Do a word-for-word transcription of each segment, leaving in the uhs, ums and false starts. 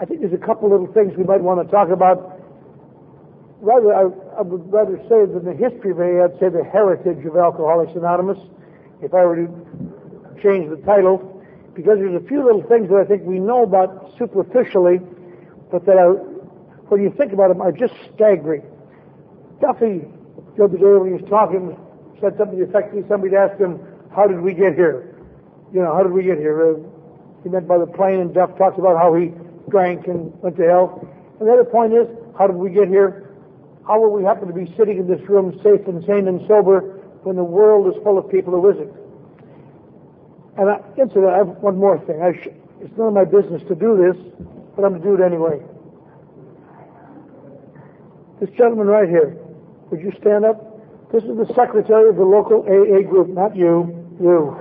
I think there's a couple little things we might want to talk about. Rather, I, I would rather say than the history of A A, I'd say the heritage of Alcoholics Anonymous, if I were to change the title, because there's a few little things that I think we know about superficially, but that are, when you think about them, are just staggering. Duffy, the other day when he was talking, said something to the effect that somebody asked him, how did we get here? You know, how did we get here? Uh, he meant by the plane, and Duff talks about how he drank and went to hell. And the other point is, how did we get here? How will we happen to be sitting in this room safe and sane and sober when the world is full of people who isn't? And I, incidentally, I have one more thing. I sh- it's none of my business to do this, but I'm going to do it anyway. This gentleman right here, would you stand up? This is the secretary of the local A A group, not you, you.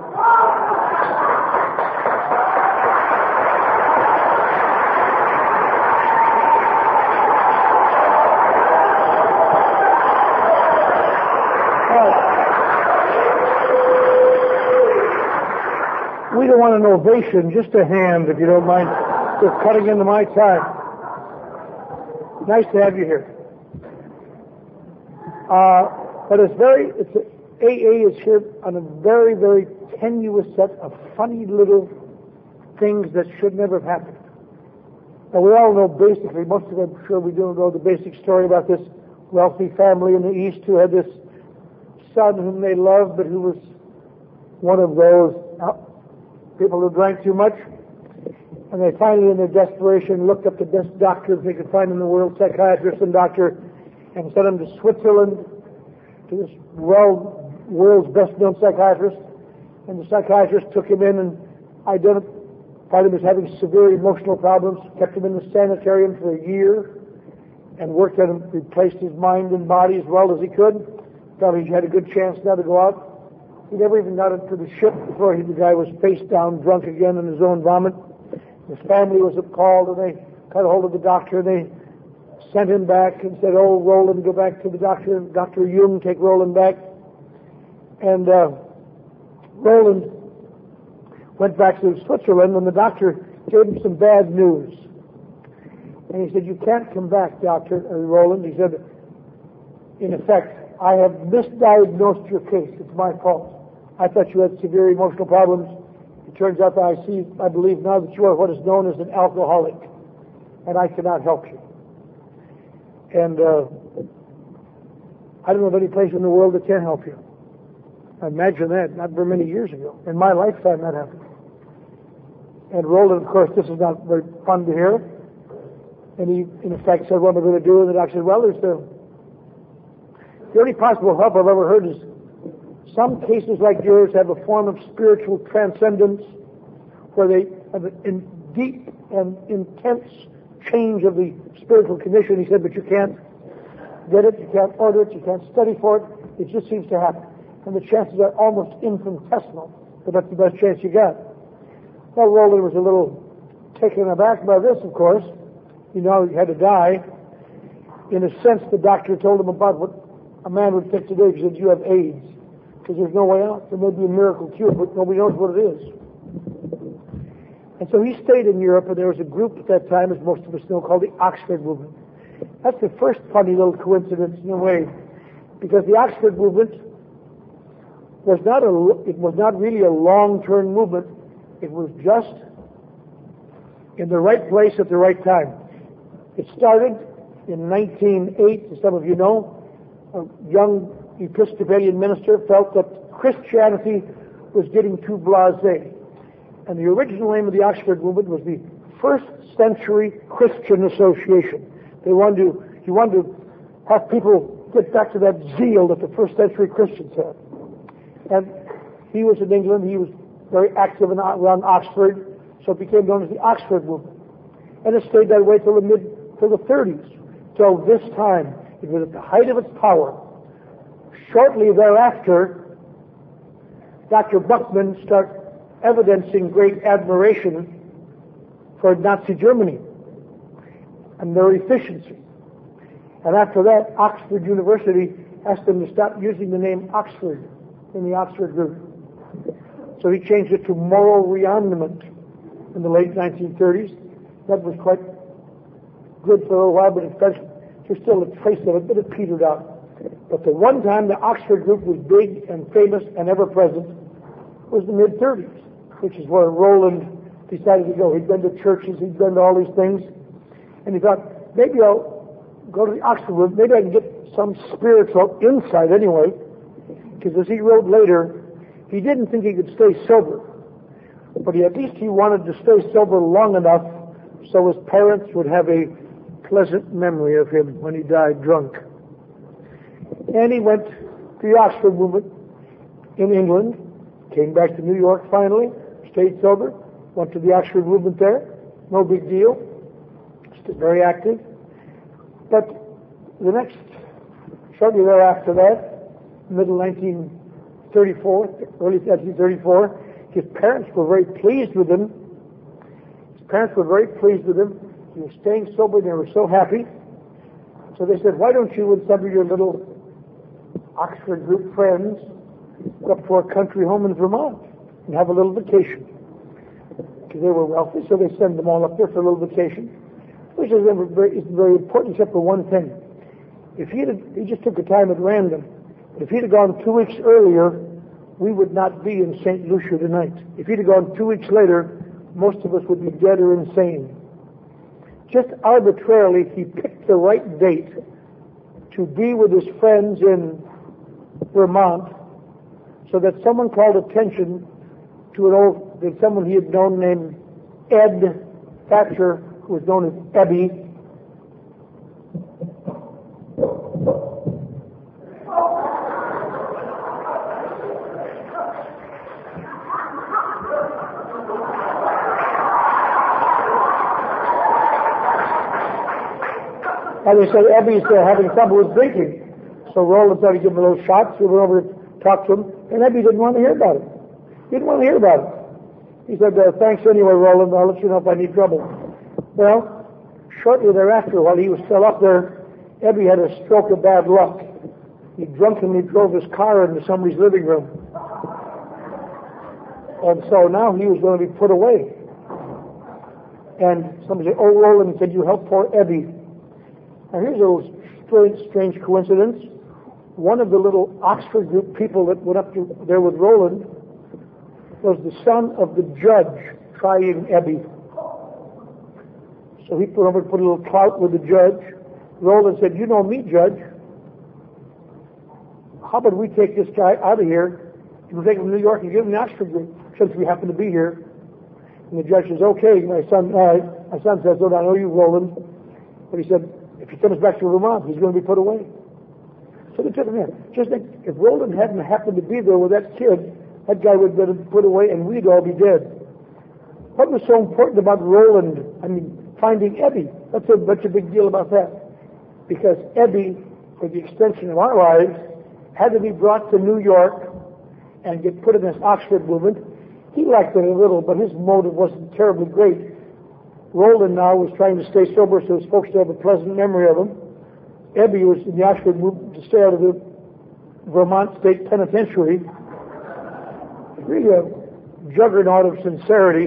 We don't want an ovation, just a hand, if you don't mind. You're cutting into my time. Nice to have you here. Uh, but it's very, it's a, A A is here on a very, very tenuous set of funny little things that should never have happened. Now, we all know basically, most of them, I'm sure we do know the basic story about this wealthy family in the East who had this son whom they loved, but who was one of those people who drank too much. And they finally, in their desperation, looked up the best doctors they could find in the world, psychiatrist and doctor, and sent him to Switzerland, to this world, world's best-known psychiatrist. And the psychiatrist took him in and identified him as having severe emotional problems, kept him in the sanitarium for a year, and worked on him, replaced his mind and body as well as he could. Thought he had a good chance now to go out. He never even got into the ship before he, the guy was face down, drunk again in his own vomit. His family was called, and they got a hold of the doctor, and they sent him back and said, oh, Roland, go back to the doctor. Doctor Jung, take Roland back. And uh, Roland went back to Switzerland, and the doctor gave him some bad news. And he said, you can't come back, Doctor uh, Roland. He said, in effect, I have misdiagnosed your case. It's my fault. I thought you had severe emotional problems. It turns out that I see, I believe now that you are what is known as an alcoholic, and I cannot help you. And uh, I don't know of any place in the world that can help you. I imagine that, not very many years ago. In my lifetime, that happened. And Roland, of course, this is not very fun to hear. And he, in effect, said, what am I going to do? And the doctor said, well, there's the, the only possible help I've ever heard is some cases like yours have a form of spiritual transcendence where they have a deep and intense change of the spiritual condition. He said, but you can't get it, you can't order it, you can't study for it. It just seems to happen. And the chances are almost infinitesimal, but that's the best chance you got. Well, Roland was a little taken aback by this, of course. You know, he had to die. In a sense, the doctor told him about what a man would think today. He said, you have AIDS, because there's no way out. There may be a miracle cure, but nobody knows what it is. And so he stayed in Europe, and there was a group at that time, as most of us know, called the Oxford Movement. That's the first funny little coincidence in a way, because the Oxford Movement was not a, it was not really a long-term movement. It was just in the right place at the right time. It started in nineteen oh eight, as some of you know. A young Episcopalian minister felt that Christianity was getting too blasé. And the original name of the Oxford Movement was the First Century Christian Association. They wanted to, he wanted to have people get back to that zeal that the first century Christians had. And he was in England, he was very active in, around Oxford, so it became known as the Oxford Movement. And it stayed that way till the mid, till the thirties, till this time. It was at the height of its power. Shortly thereafter, Doctor Buchmann started evidencing great admiration for Nazi Germany and their efficiency. And after that, Oxford University asked them to stop using the name Oxford in the Oxford group. So he changed it to Moral Rearmament in the late nineteen thirties. That was quite good for a little while, but it starts, there's still a trace of it, but it petered out. But the one time the Oxford group was big and famous and ever present was the mid thirties, which is where Roland decided to go. He'd been to churches, he'd been to all these things, and he thought, maybe I'll go to the Oxford group, maybe I can get some spiritual insight anyway, because as he wrote later, he didn't think he could stay sober, but he, at least he wanted to stay sober long enough so his parents would have a pleasant memory of him when he died drunk. And he went to the Oxford movement in England, came back to New York finally, stayed sober, went to the Oxford movement there, no big deal, still very active. But the next, shortly thereafter that, middle nineteen thirty-four, early nineteen thirty-four, his parents were very pleased with him. His parents were very pleased with him. He was staying sober, and they were so happy. So they said, why don't you and some of your little Oxford group friends go up to our country home in Vermont and have a little vacation? Because they were wealthy, so they send them all up there for a little vacation, which is very, is very important except for one thing. If he had, he just took the time at random, but if he'd have gone two weeks earlier, we would not be in Saint Lucia tonight. If he'd have gone two weeks later, most of us would be dead or insane. Just arbitrarily, he picked the right date to be with his friends in Vermont, so that someone called attention to an old, that someone he had known named Ed Thatcher, who was known as Ebby. And they said Ebby's uh, having trouble with drinking. So Roland started giving him a little shots. We went over to talk to him, and Ebby didn't want to hear about it. He didn't want to hear about it. He said, uh, thanks anyway, Roland. I'll let you know if I need trouble. Well, shortly thereafter, while he was still up there, Ebby had a stroke of bad luck. He drunkenly drove his car into somebody's living room. And so now he was going to be put away. And somebody said, oh, Roland, could you help poor Ebby? Now here's a little strange, strange coincidence. One of the little Oxford group people that went up to there with Roland was the son of the judge trying Ebby. So he put over put a little clout with the judge. Roland said, you know me, Judge. How about we take this guy out of here and we'll take him to New York and give him the Oxford group since we happen to be here? And the judge says, okay. My son, uh, my son says, oh, I know you, Roland. But he said, if he comes back to Vermont, he's going to be put away. So they took him in. Just think, if Roland hadn't happened to be there with that kid, that guy would have been put away and we'd all be dead. What was so important about Roland, I mean, finding Ebby? That's a, that's a big deal about that. Because Ebby, for the extension of our lives, had to be brought to New York and get put in this Oxford movement. He liked it a little, but his motive wasn't terribly great. Roland now was trying to stay sober so his folks to have a pleasant memory of him. Ebby was in the Oxford movement to stay out of the Vermont State Penitentiary. Really a juggernaut of sincerity.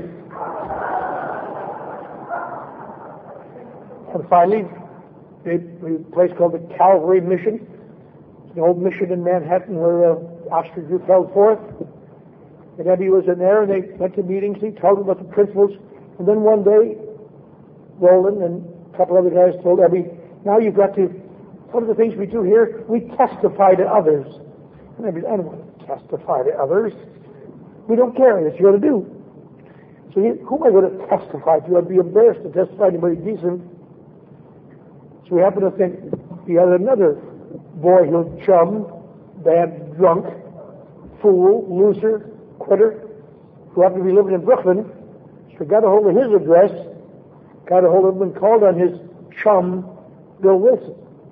And finally, a place called the Calvary Mission, the old mission in Manhattan where uh, Oxford group held forth. And Ebby was in there, and they went to meetings. He told them about the principles. And then one day, Roland and a couple other guys told Ebby, now you've got to, one of the things we do here, we testify to others. And Ebby, I don't want to testify to others. We don't care. That's what you're going to do. So he, who am I going to testify to? I'd be embarrassed to testify to anybody decent. So we happen to think he had another boyhood chum, bad drunk, fool, loser, quitter, who happened to be living in Brooklyn. So got a hold of his address, got a hold of him and called on his chum, Bill Wilson.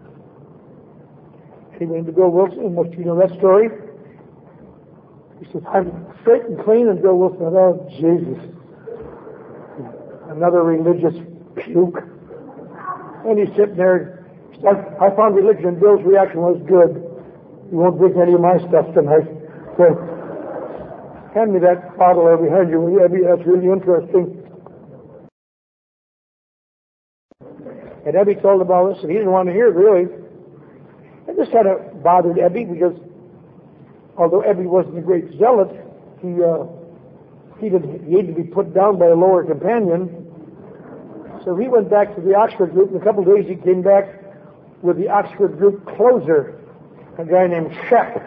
He went to Bill Wilson, and most of you know that story. He says, I'm straight and clean, and Bill Wilson said, oh, Jesus. Another religious puke. And he's sitting there. He said, I found religion, and Bill's reaction was good. You won't drink any of my stuff tonight. So, hand me that bottle there behind you, will you, Ebby? That's really interesting. And Ebby told him all this, and he didn't want to hear it, really. And this kind of bothered Ebby, because although Ebby wasn't a great zealot, he, uh, he, did, he had to be put down by a lower companion. So he went back to the Oxford group. In a couple of days, he came back with the Oxford group closer, a guy named Shep.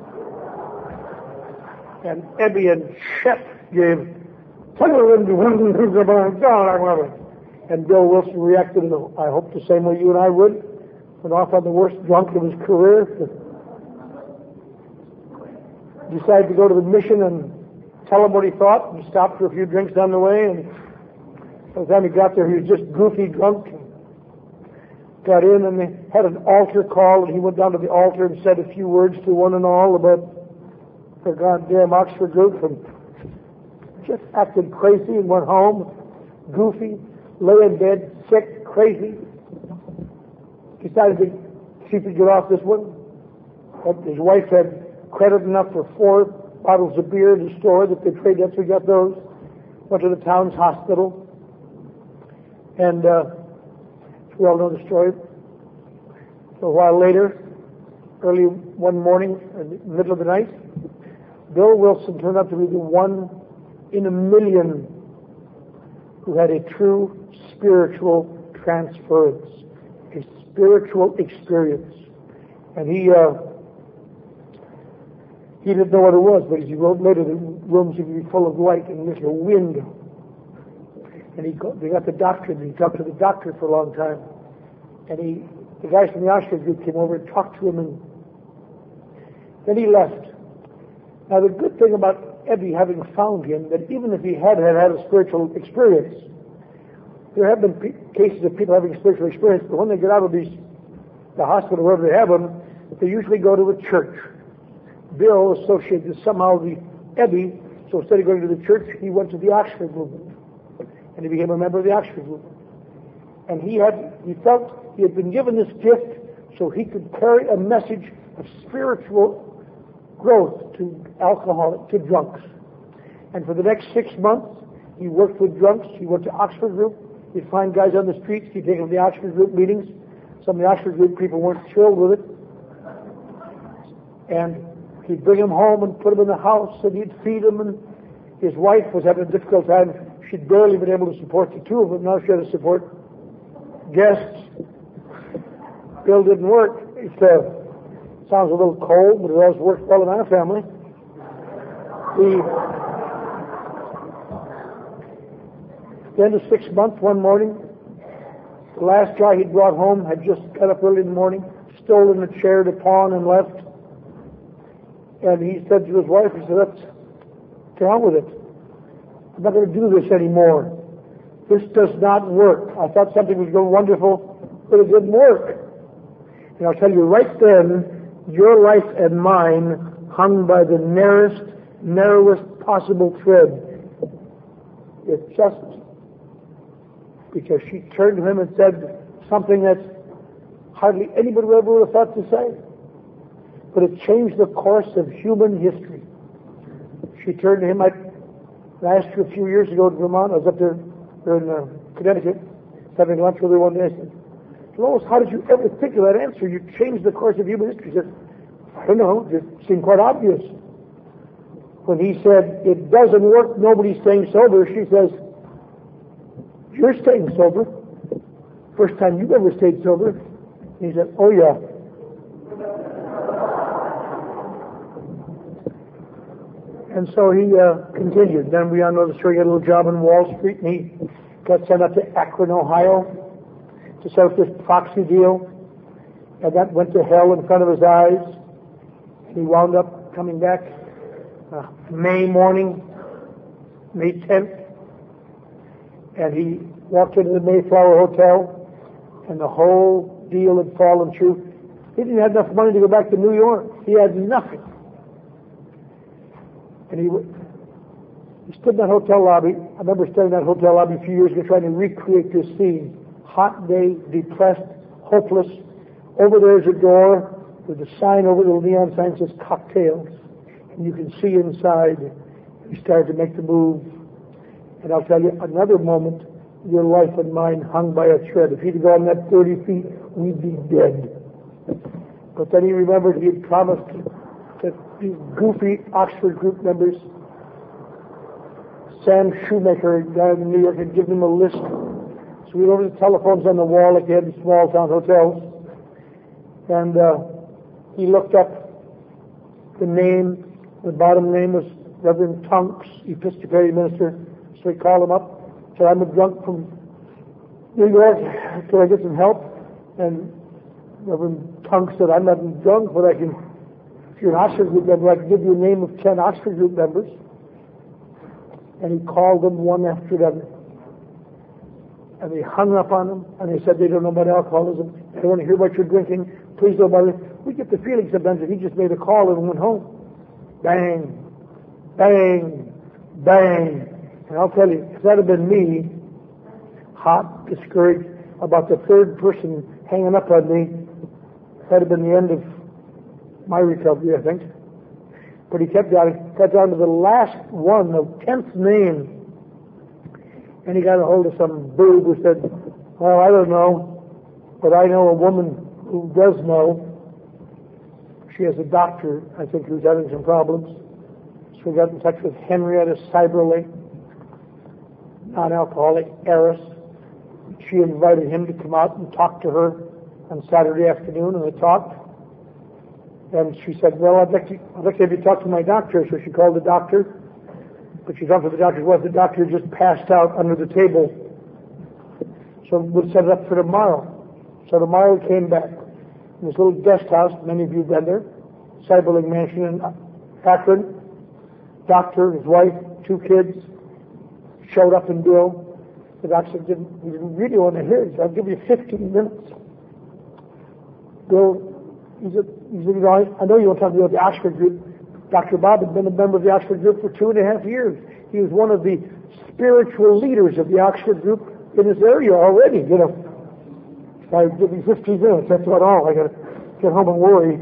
And Ebby and Shep gave, and Bill Wilson reacted, I hope, the same way you and I would. Went off on the worst drunk of his career. Decided to go to the mission and tell him what he thought, and stopped for a few drinks down the way, and by the time he got there, he was just goofy drunk. Got in, and they had an altar call, and he went down to the altar and said a few words to one and all about the goddamn Oxford group, and just acted crazy and went home, goofy, lay in bed, sick, crazy. Decided to see if he could get off this one. But his wife had credit enough for four bottles of beer in the store that they traded up, so he got those. Went to the town's hospital. And uh, we all know the story. So a while later, early one morning, in the middle of the night, Bill Wilson turned out to be the one in a million who had a true spiritual transference, a spiritual experience. And he uh, he didn't know what it was, but as he wrote later, the rooms would be full of light and there's a wind. And he got, they got the doctor, and he talked to the doctor for a long time. And he, the guys from the Oxford group came over and talked to him, and then he left. Now the good thing about Ebby having found him, that even if he had had, had a spiritual experience, there have been pe- cases of people having spiritual experience, but when they get out of these, the hospital, wherever they have them, they usually go to a church. Bill associated somehow the Ebby, so instead of going to the church, he went to the Oxford movement. And he became a member of the Oxford movement. And he had, he felt he had been given this gift so he could carry a message of spiritual growth to alcoholics, to drunks. And for the next six months, he worked with drunks. He went to Oxford group. He'd find guys on the streets. He'd take them to the Oxford group meetings. Some of the Oxford group people weren't thrilled with it. And he'd bring them home and put them in the house, and he'd feed them. And his wife was having a difficult time. She'd barely been able to support the two of them. Now she had to support guests. Bill didn't work. It uh, sounds a little cold, but it always worked well in our family. The, the end of six months, one morning, the last guy he'd brought home had just got up early in the morning, stolen a chair to pawn and left. And he said to his wife, he said, "Let's get on with it. I'm not going to do this anymore. This does not work. I thought something was going wonderful, but it didn't work." And I'll tell you right then, your life and mine hung by the narrowest, narrowest possible thread. It just, because she turned to him and said something that hardly anybody would ever have thought to say. But it changed the course of human history. She turned to him. I asked her a few years ago in Vermont. I was up there, there in uh, Connecticut, having lunch with her one day. I said, "Lois, how did you ever think of that answer? You changed the course of human history." She said, "I don't know. It seemed quite obvious." When he said, "It doesn't work, nobody's staying sober," she says, "You're staying sober. First time you've ever stayed sober." And he said, "Oh yeah." And so he uh, continued. Then we all know the story. He got a little job on Wall Street, and he got sent up to Akron, Ohio, to set up this proxy deal. And that went to hell in front of his eyes. He wound up coming back uh, May morning, May tenth, and he walked into the Mayflower Hotel, and the whole deal had fallen through. He didn't have enough money to go back to New York. He had nothing. And he, he stood in that hotel lobby. I remember standing in that hotel lobby a few years ago trying to recreate this scene. Hot day, depressed, hopeless. Over there's a door with a sign over the neon sign that says cocktails. And you can see inside. He started to make the move. And I'll tell you, another moment your life and mine hung by a thread. If he'd gone that thirty feet, we'd be dead. But then he remembered he had promised that these goofy Oxford group members, Sam Shoemaker down in New York, had given him a list. So we went over the telephones on the wall like they had in small town hotels. And uh, he looked up the name. The bottom name was Reverend Tunks, Episcopalian minister. So he called him up, said, I'm a drunk from New York. Can I get some help? And Reverend Tunks said, I'm not drunk, but I can, if you're an Oxford group member, I can give you a name of ten Oxford group members. And he called them one after another. And they hung up on him, and they said they don't know about alcoholism. They don't want to hear about your drinking. Please don't bother. We get the feeling sometimes that he just made a call and went home. Bang, bang, bang. And I'll tell you, if that had been me, hot, discouraged, about the third person hanging up on me, that'd have been the end of my recovery, I think. But he kept down, got down to the last one, the tenth name. And he got a hold of some boob who said, well, I don't know, but I know a woman who does know. She has a doctor, I think, who's having some problems. So we got in touch with Henrietta Cyberly, non-alcoholic heiress. She invited him to come out and talk to her on Saturday afternoon, and they talked. And she said, well, I'd like to, I'd like to have you talk to my doctor. So she called the doctor. But she talked to the doctor's wife. The doctor just passed out under the table. So we'll set it up for tomorrow. So tomorrow he came back. In this little guest house, many of you have been there, Cyberling Mansion in Akron. Doctor, his wife, two kids, showed up in Bill. The doctor didn't, he didn't really want to hear it. So I'll give you fifteen minutes. Bill, he said, he said, you know, I, I know you want to talk about the Oxford group. Doctor Bob had been a member of the Oxford group for two and a half years. He was one of the spiritual leaders of the Oxford group in this area already, you know. I give you fifteen minutes, that's about all. I got to get home and worry.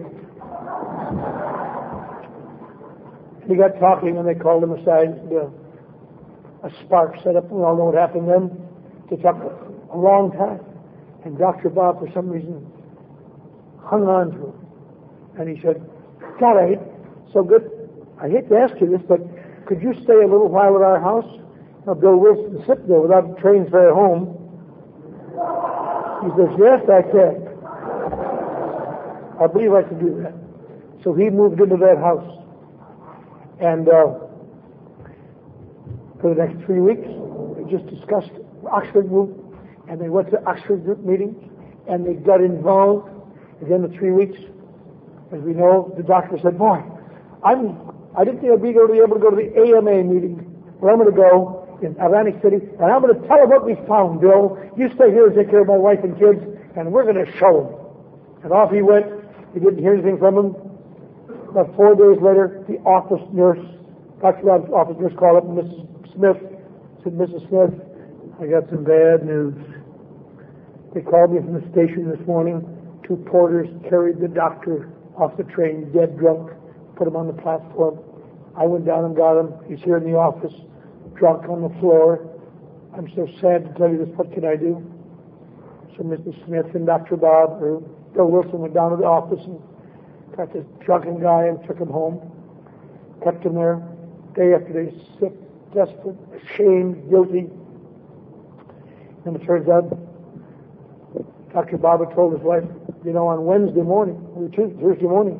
He got talking and they called him aside. Uh, a spark set up. We all know what happened then. They talked a long time. And Doctor Bob, for some reason, hung on to him. And he said, God, I hate, so good. I hate to ask you this, but could you stay a little while at our house? Now, Bill Wilson sitting there without a train fare home. He says, yes, I can. I believe I can do that. So he moved into that house. And uh, for the next three weeks, we just discussed Oxford group, and they went to Oxford group meetings, and they got involved. At the end of three weeks, as we know, the doctor said, boy, I'm, I didn't think I'd be able to go to the A M A meeting, where I'm going to go in Atlantic City, and I'm going to tell them what we found, Bill. You stay here and take care of my wife and kids, and we're going to show them. And off he went. We didn't hear anything from him. About four days later, the office nurse, Doctor Rob's office nurse called up Missus Smith, said, Missus Smith, I got some bad news. They called me from the station this morning. Two porters carried the doctor off the train, dead drunk, put him on the platform. I went down and got him. He's here in the office, drunk on the floor. I'm so sad to tell you this. What can I do? So Missus Smith and Doctor Bob, or Bill Wilson, went down to the office and got this drunken guy and took him home. Kept him there day after day, sick, desperate, ashamed, guilty. And it turns out Doctor Bob had told his wife, you know, on Wednesday morning, or Tuesday, Thursday morning,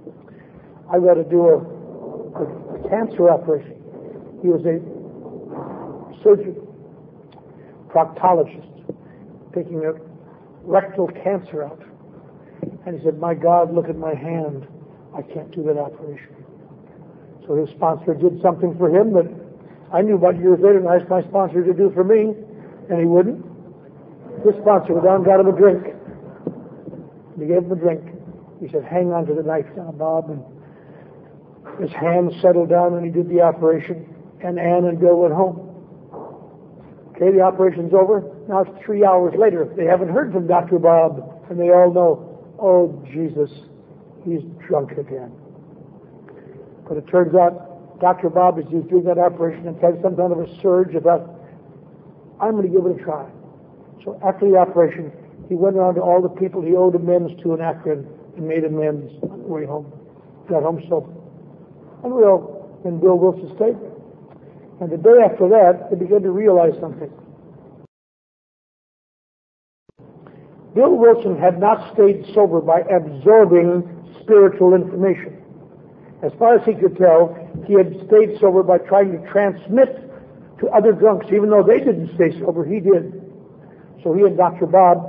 I got to do a, a, a cancer operation. He was a surgeon, proctologist, taking a rectal cancer out. And he said, my God, look at my hand. I can't do that operation. So his sponsor did something for him that I knew about years later and I asked my sponsor to do for me, and he wouldn't. His sponsor went down and got him a drink. And he gave him a drink. He said, hang on to the knife now, Bob. And his hand settled down and he did the operation. And Ann and Bill went home. Okay, the operation's over. Now it's three hours later. They haven't heard from Doctor Bob. And they all know, oh, Jesus, he's drunk again. But it turns out Doctor Bob, as he was doing that operation, and had some kind of a surge about I'm going to give it a try. So after the operation, he went around to all the people he owed amends to in Akron and made amends on the way home. Got home sober. And we all in Bill Wilson stayed there. And the day after that, they began to realize something. Bill Wilson had not stayed sober by absorbing spiritual information. As far as he could tell, he had stayed sober by trying to transmit to other drunks. Even though they didn't stay sober, he did. So he and Doctor Bob,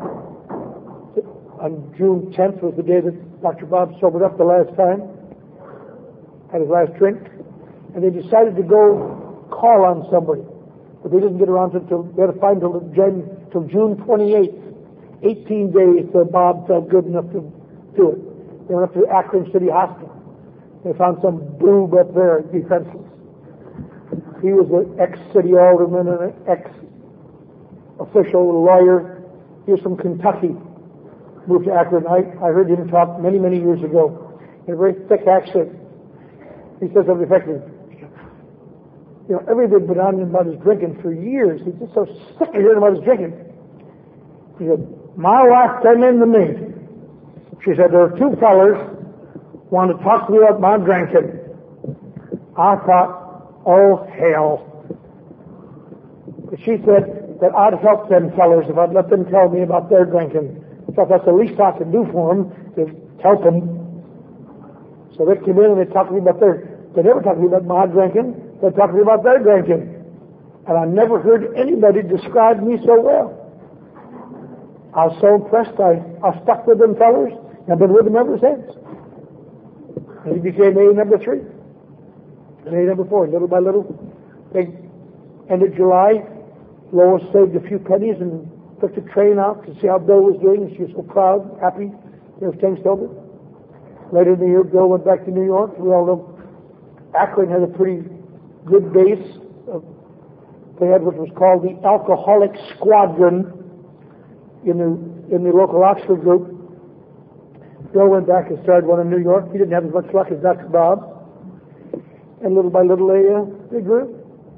on June tenth was the day that Doctor Bob sobered up the last time, had his last drink, and they decided to go call on somebody. But they didn't get around to it until, they had to find until June, till June twenty-eighth. eighteen days till Bob felt good enough to do it. They went up to Akron City Hospital. They found some boob up there, defenseless. He was an ex-city alderman and an ex-official lawyer. He was from Kentucky. Moved to Akron. I, I heard him talk many, many years ago in a very thick accent. He says something effective. You know, everything had been on him about his drinking for years. He's just so sick of hearing about his drinking. He said, my wife came in to me. She said, there are two fellas want to talk to me about my drinking. I thought, oh, hell. But she said that I'd help them fellas if I'd let them tell me about their drinking. So that's the least I can do for them, to help them. So they came in and they talked to me about their, they never talked to me about my drinking. They talked to me about their drinking. And I never heard anybody describe me so well. I was so impressed, I, I stuck with them fellas, and I've been with them ever since. And he became A number three, and A number four, little by little. They ended July. Lois saved a few pennies and took the train out to see how Bill was doing, and she was so proud, happy, they were staying sober. Later in the year, Bill went back to New York. We all know Akron had a pretty good base. Of, they had what was called the Alcoholic Squadron in the in the local Oxford group. Bill went back and started one in New York. He didn't have as much luck as Doctor Bob. And little by little, they, uh, they grew.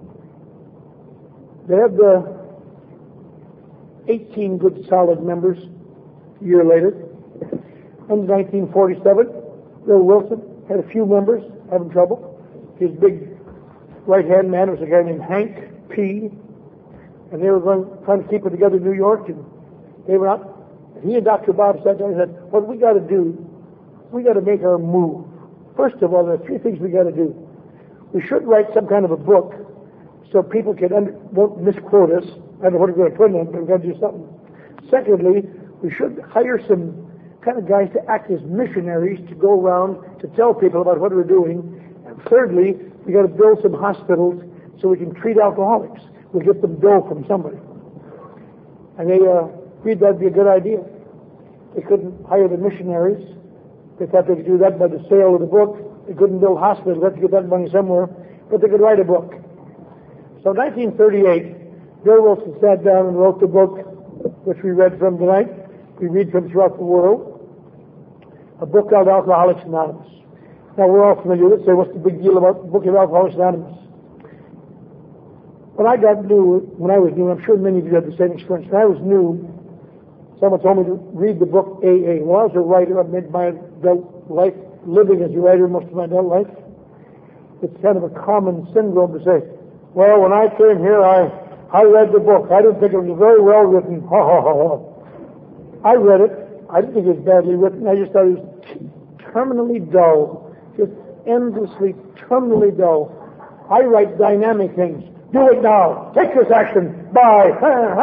They had uh, eighteen good solid members a year later. In nineteen forty-seven, Bill Wilson had a few members having trouble. His big right-hand man was a guy named Hank P. And they were going, trying to keep it together in New York. And they were out. He and Doctor Bob sat down and said, what we got to do, we got to make our move. First of all, there are three things we got to do. We should write some kind of a book so people can under, won't misquote us. I don't know what we're going to put in it, but we've got to do something. Secondly, we should hire some kind of guys to act as missionaries to go around to tell people about what we're doing. And thirdly, we got to build some hospitals so we can treat alcoholics. We'll get them billed from somebody. And they uh, agreed that'd be a good idea. They couldn't hire the missionaries. They thought they could do that by the sale of the book. They couldn't build hospitals. They had to get that money somewhere. But they could write a book. So in nineteen thirty-eight, Bill Wilson sat down and wrote the book, which we read from tonight. We read from throughout the world. A book called Alcoholics Anonymous. Now we're all familiar with it. Say, what's the big deal about the book of Alcoholics Anonymous? When I got new, when I was new, I'm sure many of you had the same experience. When I was new, someone told me to read the book A A. Well, I was a writer. I've made my adult life living as a writer most of my adult life. It's kind of a common syndrome to say, well, when I came here, I, I read the book. I didn't think it was very well written. Ha, ha, ha, ha. I read it. I didn't think it was badly written. I just thought it was terminally dull. Just endlessly, terminally dull. I write dynamic things. Do it now. Take this action. Bye.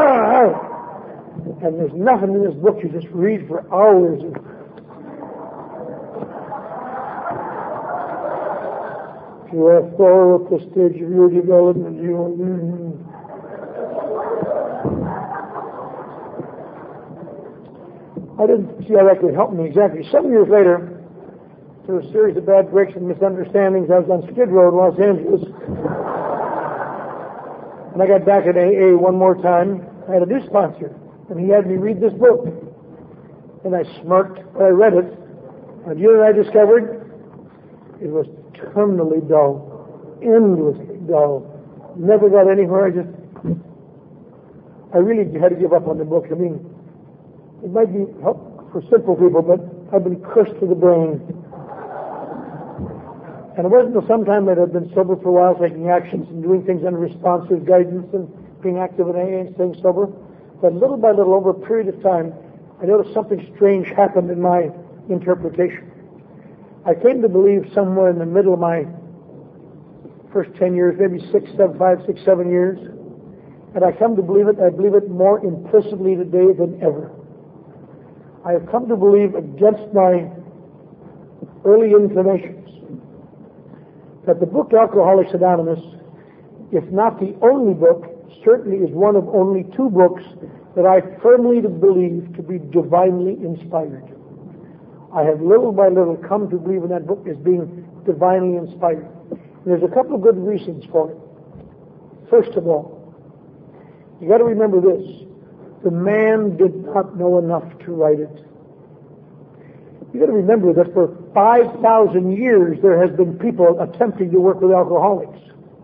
And there's nothing in this book you just read for hours. You are far up the stage of your development. You are, mm-hmm. I didn't see how that could help me exactly. Seven years later, through a series of bad breaks and misunderstandings, I was on Skid Row in Los Angeles. And I got back at A A one more time. I had a new sponsor, and he had me read this book. And I smirked when I read it. And you know what I discovered? It was terminally dull, endlessly dull. Never got anywhere. I just, I really had to give up on the book. I mean, it might be help for simple people, but I've been cursed to the brain. And it wasn't until sometime that I'd been sober for a while, taking actions and doing things under responsive guidance and being active in A A and staying sober, that little by little, over a period of time, I noticed something strange happened in my interpretation. I came to believe somewhere in the middle of my first ten years, maybe six, seven, five, six, seven years, and I come to believe it, I believe it more implicitly today than ever. I have come to believe, against my early inclinations, that the book Alcoholics Anonymous, if not the only book, certainly is one of only two books that I firmly believe to be divinely inspired. I have little by little come to believe in that book as being divinely inspired. And there's a couple of good reasons for it. First of all, you got to remember this: the man did not know enough to write it. You got to remember that for five thousand years there has been people attempting to work with alcoholics,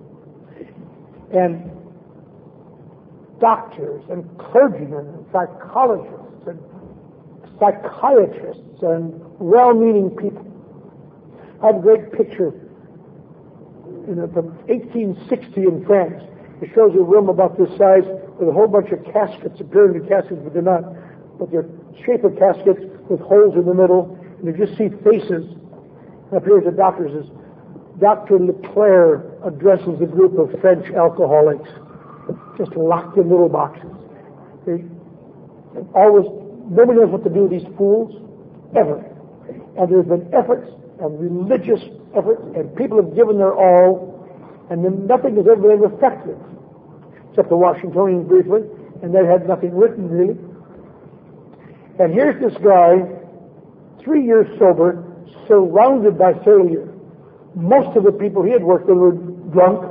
and doctors and clergymen and psychologists and psychiatrists and well-meaning people. I have a great picture in a, from eighteen sixty in France. It shows a room about this size with a whole bunch of caskets, appearing to be caskets, but they're not. But they're shape of caskets with holes in the middle, and you just see faces. And up here the doctor says, Doctor Leclerc addresses a group of French alcoholics, just locked in little boxes. They always, nobody knows what to do with these fools, ever. And there's been efforts, and religious efforts, and people have given their all, and then nothing has ever been effective, except the Washingtonians briefly, and they had nothing written really. And here's this guy, three years sober, surrounded by failure. Most of the people he had worked with were drunk.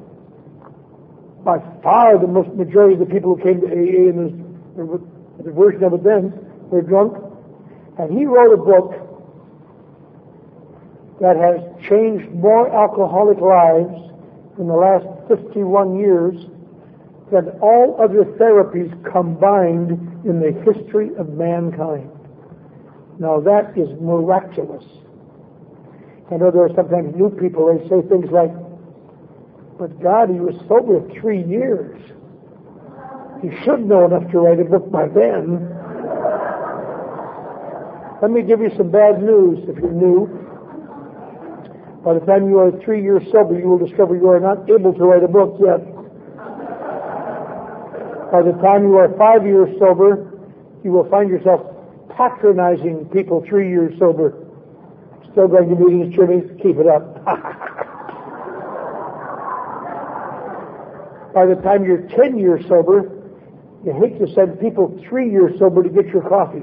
By far the most majority of the people who came to A A and the version of it then were drunk. And he wrote a book that has changed more alcoholic lives in the last fifty-one years than all other therapies combined in the history of mankind. Now that is miraculous. I know there are sometimes new people, they say things like, but God, he was sober three years. He should know enough to write a book by then. Let me give you some bad news if you're new. By the time you are three years sober, you will discover you are not able to write a book yet. By the time you are five years sober, you will find yourself patronizing people three years sober. Still going to meetings, Jimmy? Keep it up. By the time you're ten years sober, you hate to send people three years sober to get your coffee.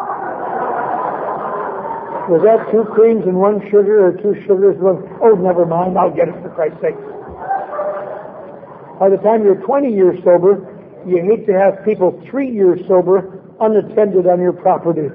Was that two creams and one sugar, or two sugars and one? Oh, never mind, I'll get it for Christ's sake. By the time you're twenty years sober, you hate to have people three years sober unattended on your property.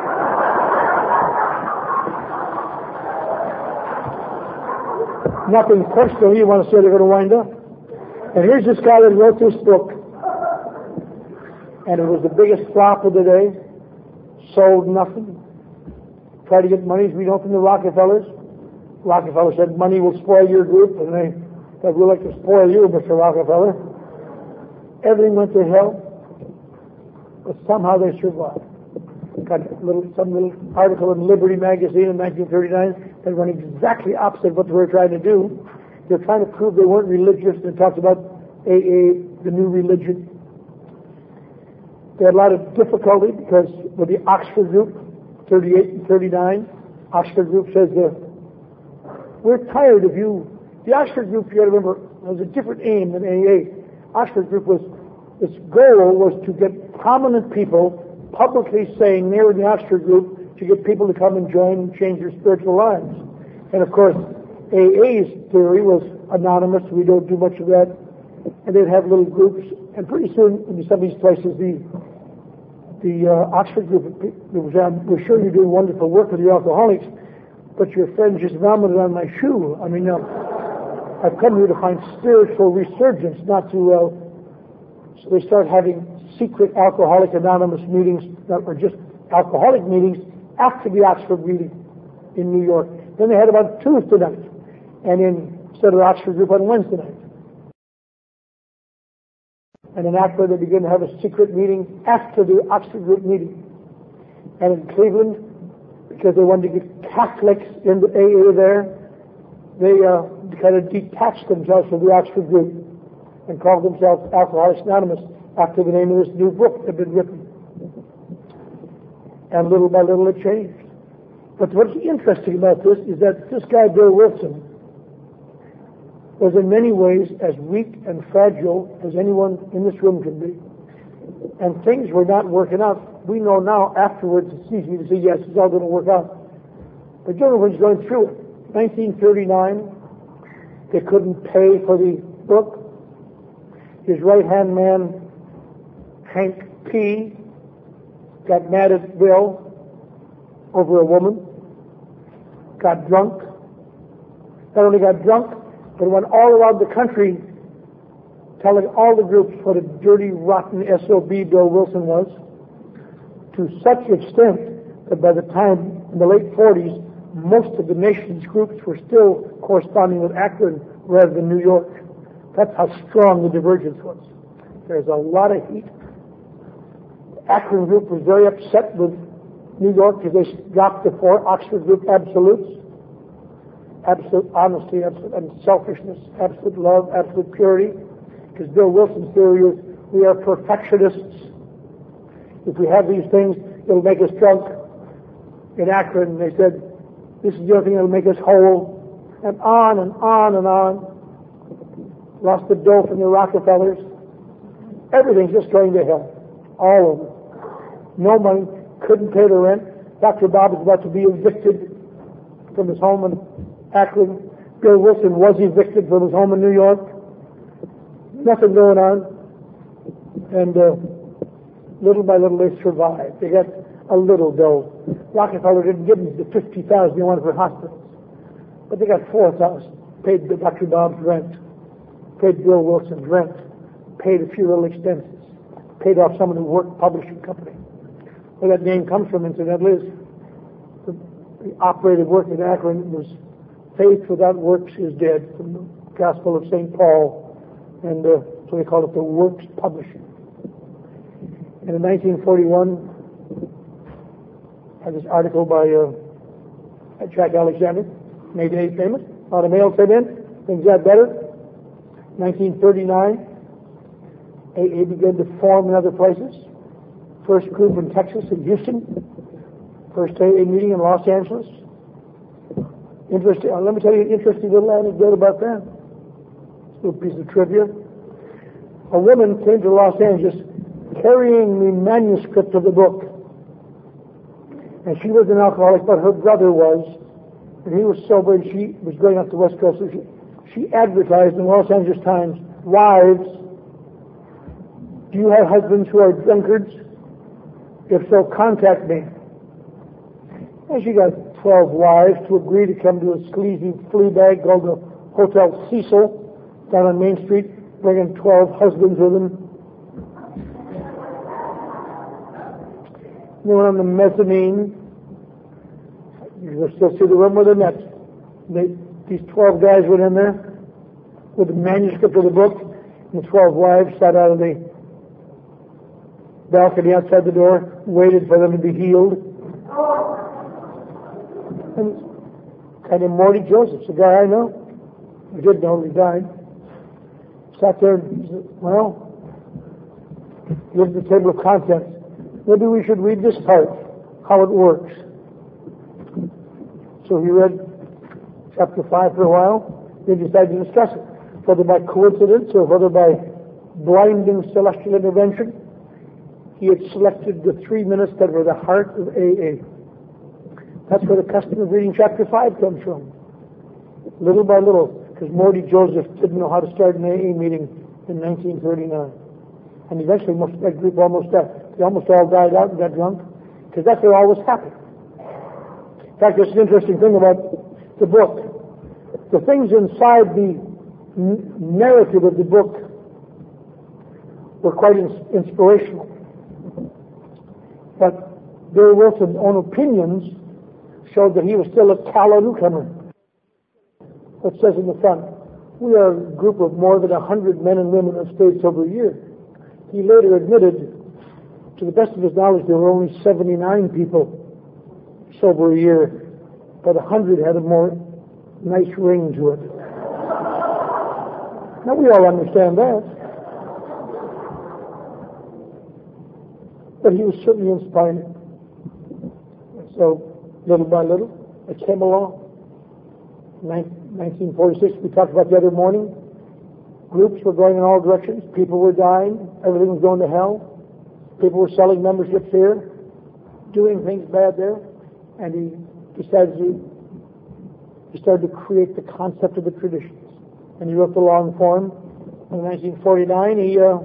Nothing personal, you want to say they're going to wind up. And here's this guy that wrote this book, and it was the biggest flop of the day. Sold nothing. Tried to get money, we know, from the Rockefellers. Rockefeller said, money will spoil your group, and they said, we'd like to spoil you, Mister Rockefeller. Everything went to hell, but somehow they survived. Got a little, some little article in Liberty magazine in nineteen thirty-nine that went exactly opposite of what they were trying to do. They're trying to prove they weren't religious. They talked about A A, the new religion. They had a lot of difficulty because with the Oxford group, thirty-eight and thirty-nine, Oxford group says, uh, we're tired of you. The Oxford group, you got to remember, was a different aim than A A. Oxford group was, its goal was to get prominent people publicly saying they were in the Oxford group to get people to come and join and change their spiritual lives. And of course, A A's theory was anonymous. We don't do much of that. And they'd have little groups. And pretty soon, in some of these places, the the uh, Oxford group was, um, we're sure you're doing wonderful work with your alcoholics, but your friend just vomited on my shoe. I mean, uh, I've come here to find spiritual resurgence, not to uh, So they started having secret Alcoholic Anonymous meetings that were just alcoholic meetings after the Oxford meeting in New York. Then they had them on Tuesday night, and in, instead of the Oxford group on Wednesday night. And in Akron, they began to have a secret meeting after the Oxford group meeting. And in Cleveland, because they wanted to get Catholics into A A there, they uh, kind of detached themselves from the Oxford group and called themselves Alcoholics Anonymous after the name of this new book had been written. And little by little it changed. But what's interesting about this is that this guy, Bill Wilson, was in many ways as weak and fragile as anyone in this room can be. And things were not working out. We know now afterwards it's easy to say, yes, it's all going to work out. But Jonah was going through it. nineteen thirty-nine, they couldn't pay for the book. His right-hand man, Hank P., got mad at Bill over a woman, got drunk. Not only got drunk, but went all around the country telling all the groups what a dirty, rotten S O B Bill Wilson was, to such extent that by the time in the late forties, most of the nation's groups were still corresponding with Akron rather than New York. That's how strong the divergence was. There's a lot of heat. The Akron group was very upset with New York because they dropped the four Oxford group absolutes. Absolute honesty, absolute unselfishness, absolute love, absolute purity. Because Bill Wilson's theory is we are perfectionists. If we have these things, it'll make us drunk. In Akron, they said, this is the only thing that'll make us whole. And on and on and on. Lost the dough from the Rockefellers. Everything's just going to hell. All over. No money. Couldn't pay the rent. Doctor Bob is about to be evicted from his home in Akron. Bill Wilson was evicted from his home in New York. Nothing going on. And uh, little by little they survived. They got a little dough. Rockefeller didn't give them the fifty thousand they wanted for hospitals. But they got four thousand. Paid Doctor Bob's rent. Paid Bill Wilson's rent. Paid a few little expenses. Paid off someone who worked publishing company. Where that name comes from, incidentally, is the, the operative work in Akron was faith without works is dead, from the Gospel of Saint Paul, and uh, so they call it the Works Publishing. And in nineteen forty-one, I had this article by uh, Jack Alexander, made it famous. A lot of mail came in, things got better. nineteen thirty-nine, A A began to form in other places. First group in Texas, in Houston. First A A meeting in Los Angeles. Interesting. Uh, let me tell you an interesting little anecdote about that. This little piece of trivia. A woman came to Los Angeles carrying the manuscript of the book. And she was an alcoholic, but her brother was. And he was sober, and she was going up the West Coast. So she, she advertised in the Los Angeles Times, wives, do you have husbands who are drunkards? If so, contact me. And she got twelve wives to agree to come to a sleazy flea bag called the Hotel Cecil down on Main Street, bringing twelve husbands with them. They went on the mezzanine. You can still see the room where they met. They, these twelve guys went in there with the manuscript of the book, and the twelve wives sat out on the balcony outside the door, waited for them to be healed. And kind of Morty Josephs, a guy I know, I did know, he died, sat there and said, well, here's the table of contents. Maybe we should read this part, how it works. So he read chapter five for a while, then decided to discuss it, whether by coincidence or whether by blinding celestial intervention. He had selected the three minutes that were the heart of A A. That's where the custom of reading chapter five comes from. Little by little, because Morty Joseph didn't know how to start an A A meeting in nineteen thirty-nine. And eventually most of that group almost died. They almost all died out and got drunk, because that's what always happened. In fact, there's an interesting thing about the book. The things inside the n- narrative of the book were quite ins- inspirational. But Bill Wilson's own opinions showed that he was still a callow newcomer. It says in the front, we are a group of more than a hundred men and women who have stayed sober a year. He later admitted, to the best of his knowledge, there were only seventy-nine people sober a year, but a hundred had a more nice ring to it. Now we all understand that. But he was certainly inspiring. So, little by little, it came along. nineteen forty-six, we talked about the other morning. Groups were going in all directions. People were dying. Everything was going to hell. People were selling memberships here, doing things bad there. And he decided to, he started to create the concept of the traditions. And he wrote the long form. In nineteen forty-nine, he, uh,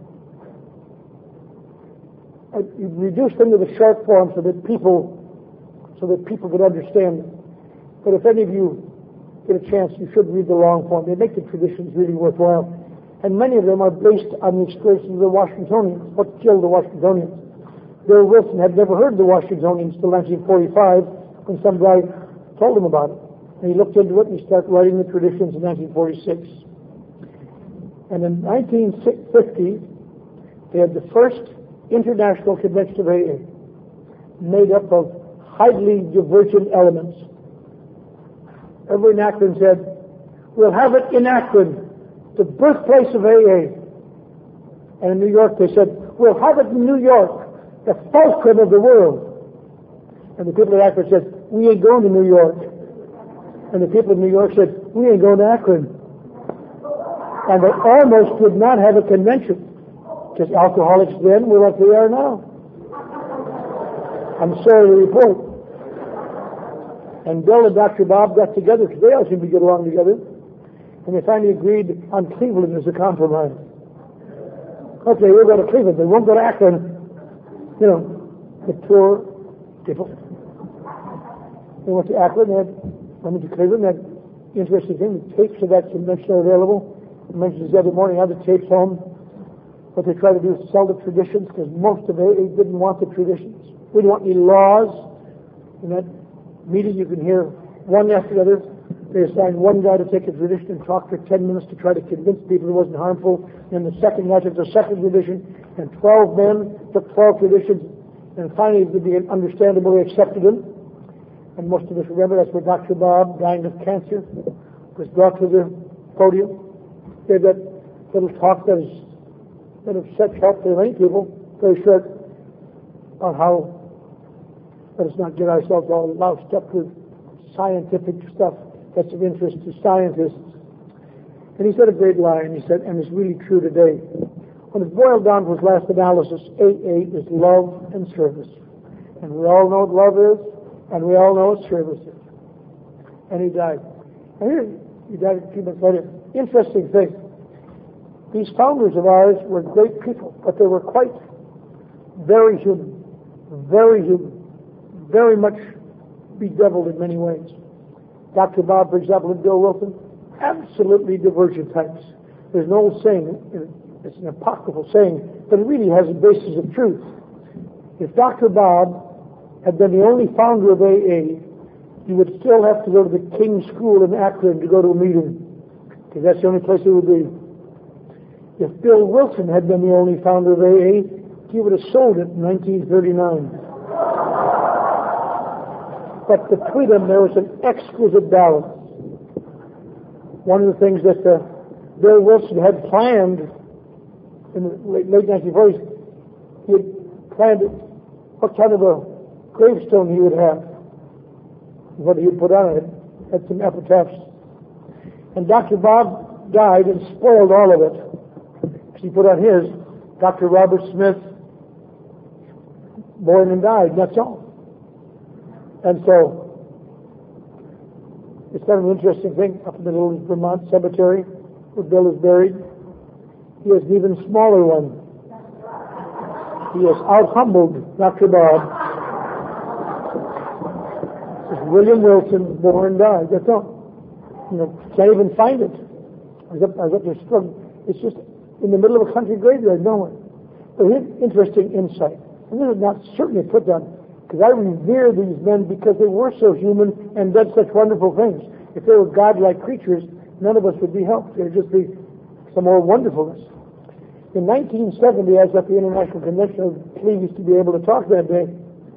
he reduced them to the short form so that people, so that people could understand them. But if any of you get a chance, you should read the long form. They make the traditions really worthwhile. And many of them are based on the experiences of the Washingtonians, what killed the Washingtonians. Bill Wilson had never heard of the Washingtonians till nineteen forty-five when some guy told him about it. And he looked into it and he started writing the traditions in nineteen forty-six. And in nineteen fifty, they had the first International Convention of A A, made up of highly divergent elements. Everyone in Akron said, we'll have it in Akron, the birthplace of A A. And in New York they said, we'll have it in New York, the fulcrum of the world. And the people of Akron said, we ain't going to New York. And the people of New York said, we ain't going to Akron. And they almost did not have a convention, because alcoholics then were like they are now. I'm sorry to report. And Bill and Doctor Bob got together, because they all seemed to get along together, and they finally agreed on Cleveland as a compromise. Okay, we'll go to Cleveland, they won't go to Akron. You know, the poor people. They went to Akron, they had, went to Cleveland, they had interesting thing, the tapes of that convention are available. I mentioned this the other morning, I had the tapes home. What they tried to do is sell the traditions, because most of A A didn't want the traditions. We didn't want any laws. In that meeting you can hear one after the other. They assigned one guy to take a tradition and talk for ten minutes to try to convince people it wasn't harmful. And the second guy took the second tradition, and twelve men took twelve traditions, and finally to be understandable, they accepted them. And most of us remember that's where Doctor Bob, dying of cancer, was brought to the podium. Gave that little talk that is that of such help to many people, very short, on how let us not get ourselves all loused up with scientific stuff that's of interest to scientists. And he said a great line, he said, and it's really true today. When it boiled down to his last analysis, A A is love and service. And we all know what love is, and we all know what service is. And he died. And here, he died a few months later. Interesting thing. These founders of ours were great people, but they were quite very human, very human, very much bedeviled in many ways. Doctor Bob, for example, and Bill Wilson, absolutely divergent types. There's an old saying, it's an apocryphal saying, but it really has a basis of truth. If Doctor Bob had been the only founder of A A, you would still have to go to the King's School in Akron to go to a meeting, because that's the only place it would be. If Bill Wilson had been the only founder of A A, he would have sold it in nineteen thirty-nine. But between them, there was an exquisite balance. One of the things that uh, Bill Wilson had planned in the late, late nineteen forties, he had planned what kind of a gravestone he would have, what he would put on it, had some epitaphs. And Doctor Bob died and spoiled all of it. He put on his, Doctor Robert Smith, born and died, that's all. And so, it's kind of an interesting thing, up in the little Vermont cemetery, where Bill is buried, he has an even smaller one. He has out-humbled Doctor Bob. It's William Wilson, born and died, that's all. You know, can't even find it. I was up, I was up there struggling. It's just in the middle of a country graveyard, nowhere. But here's interesting insight. And this is not certainly put down, because I revere these men because they were so human and did such wonderful things. If they were godlike creatures, none of us would be helped. There would just be some more wonderfulness. In nineteen seventy, I was at the International Convention. I was pleased to be able to talk that day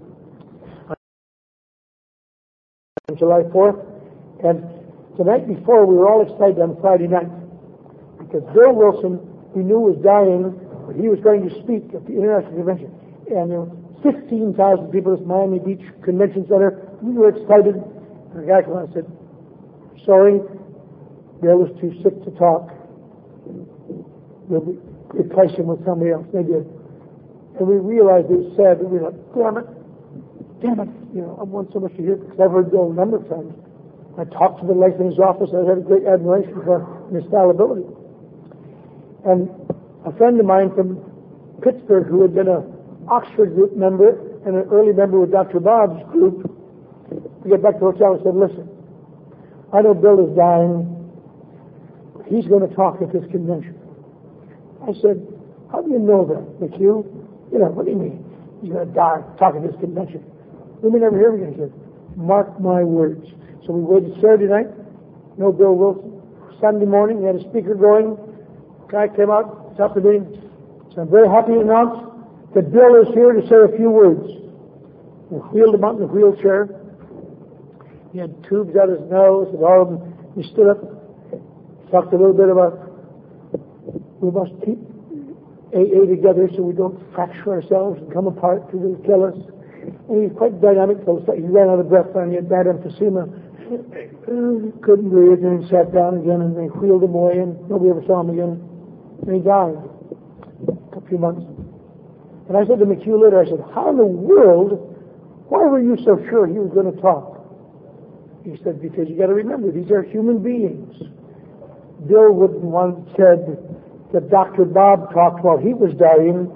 on July fourth. And the night before, we were all excited on Friday night because Bill Wilson, we knew was dying, but he was going to speak at the International Convention. And there were fifteen thousand people at Miami Beach Convention Center. We were excited. And the guy came on and said, sorry, Bill was too sick to talk. We'll replace him with somebody else. They did. And we realized it was sad, but we were like, damn it, damn it. You know, I want so much to hear, because I've heard Bill a number of times. I talked to the life in his office. I had a great admiration for his fallibility. And a friend of mine from Pittsburgh, who had been an Oxford group member and an early member with Doctor Bob's group, we get back to the hotel and said, listen, I know Bill is dying. He's going to talk at this convention. I said, how do you know that, McHugh? You know, what do you mean? He's going to die, talk at this convention. We may never hear him again. He said, mark my words. So we waited Saturday night, no Bill Wilson. Sunday morning, we had a speaker going. Guy came out, stopped the meeting. So I'm very happy to announce that Bill is here to say a few words. We wheeled him out in a wheelchair. He had tubes out his nose and all of them. He stood up, talked a little bit about we must keep A A together so we don't fracture ourselves and come apart because it'll kill us. And he's quite dynamic. So he ran out of breath and he had bad emphysema. Couldn't breathe, and he sat down again, and they wheeled him away, and nobody ever saw him again. And he died a few months. And I said to McHugh later, I said, how in the world, why were you so sure he was going to talk? He said, because you got to remember, these are human beings. Bill wouldn't once said that Doctor Bob talked while he was dying.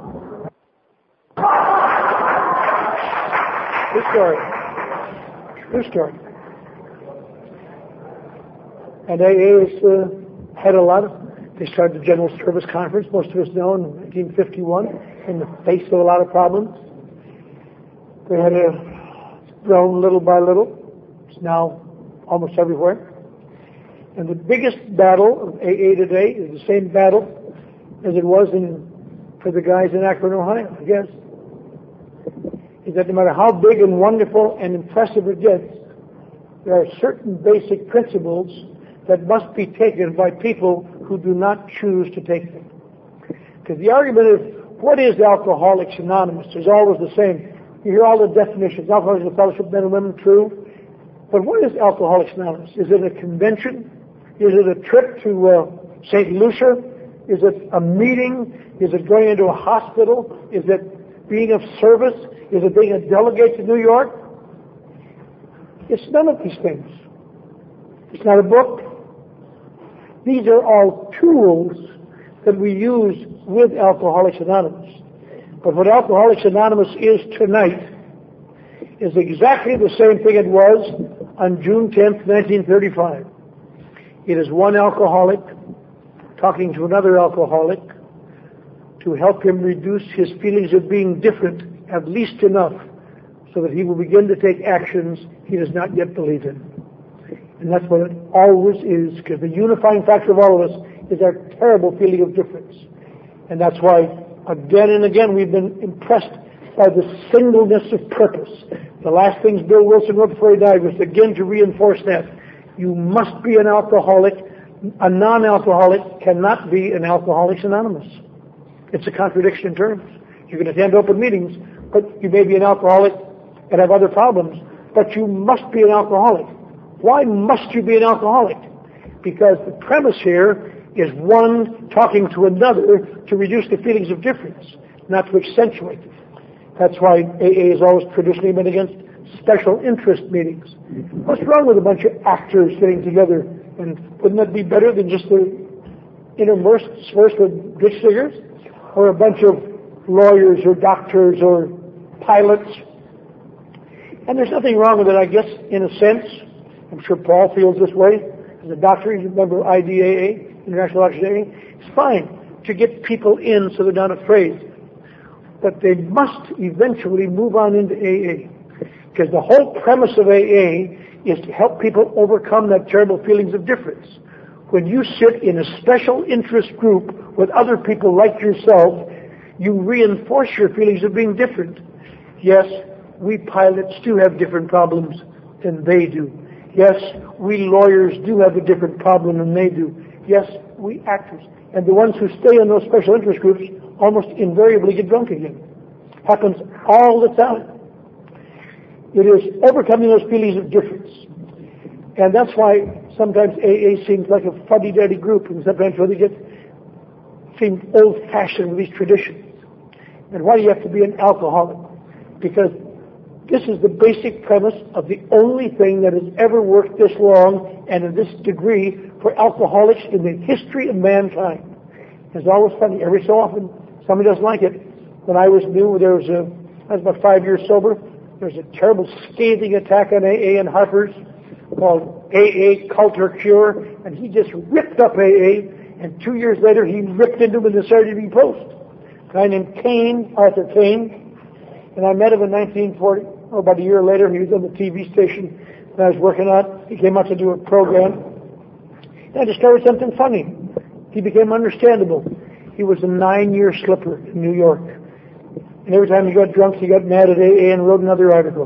True story. True story. And A A has uh, had a lot of, they started the General Service Conference, most of us know, in nineteen fifty-one, in the face of a lot of problems. They had uh, grown little by little. It's now almost everywhere. And the biggest battle of A A today is the same battle as it was in for the guys in Akron, Ohio, I guess. Is that no matter how big and wonderful and impressive it gets, there are certain basic principles that must be taken by people who do not choose to take them. Because the argument is, what is Alcoholics Anonymous? Is always the same. You hear all the definitions. Alcoholics is a fellowship of men and women, true. But what is Alcoholics Anonymous? Is it a convention? Is it a trip to uh, Saint Lucia? Is it a meeting? Is it going into a hospital? Is it being of service? Is it being a delegate to New York? It's none of these things. It's not a book. These are all tools that we use with Alcoholics Anonymous. But what Alcoholics Anonymous is tonight is exactly the same thing it was on June tenth, nineteen thirty-five. It is one alcoholic talking to another alcoholic to help him reduce his feelings of being different at least enough so that he will begin to take actions he does not yet believe in. And that's what it always is, because the unifying factor of all of us is our terrible feeling of difference. And that's why, again and again, we've been impressed by the singleness of purpose. The last things Bill Wilson wrote before he died was again to reinforce that. You must be an alcoholic. A non-alcoholic cannot be an Alcoholics Anonymous. It's a contradiction in terms. You can attend open meetings, but you may be an alcoholic and have other problems, but you must be an alcoholic. Why must you be an alcoholic? Because the premise here is one talking to another to reduce the feelings of difference, not to accentuate them. That's why A A has always traditionally been against special interest meetings. What's wrong with a bunch of actors getting together? And wouldn't that be better than just the interspersed with ditch diggers? Or a bunch of lawyers or doctors or pilots? And there's nothing wrong with it, I guess, in a sense. I'm sure Paul feels this way. As a doctor, he's a member of I D A A, International Doctors A A. It's fine. to get people in so they're not afraid. But they must eventually move on into A A. Because the whole premise of A A is to help people overcome that terrible feelings of difference. When you sit in a special interest group with other people like yourself, you reinforce your feelings of being different. Yes, we pilots do have different problems than they do. Yes, we lawyers do have a different problem than they do. Yes, we actors. And the ones who stay in those special interest groups almost invariably get drunk again. Happens all the time. It is overcoming those feelings of difference. And that's why sometimes A A seems like a fuddy-duddy group, and sometimes they get seem old-fashioned with these traditions. And why do you have to be an alcoholic? Because this is the basic premise of the only thing that has ever worked this long and in this degree for alcoholics in the history of mankind. It's always funny. Every so often, somebody doesn't like it. When I was new, there was a, I was about five years sober, there was a terrible scathing attack on A A in Harper's called A A Cult or Cure, and he just ripped up A A, and two years later he ripped into him in the Saturday Evening Post. A guy named Kane, Arthur Kane, and I met him in nineteen forty, or about a year later. He was on the T V station that I was working on. He came out to do a program. And I discovered something funny. He became understandable. He was a nine-year slipper in New York. And every time he got drunk, he got mad at A A and wrote another article.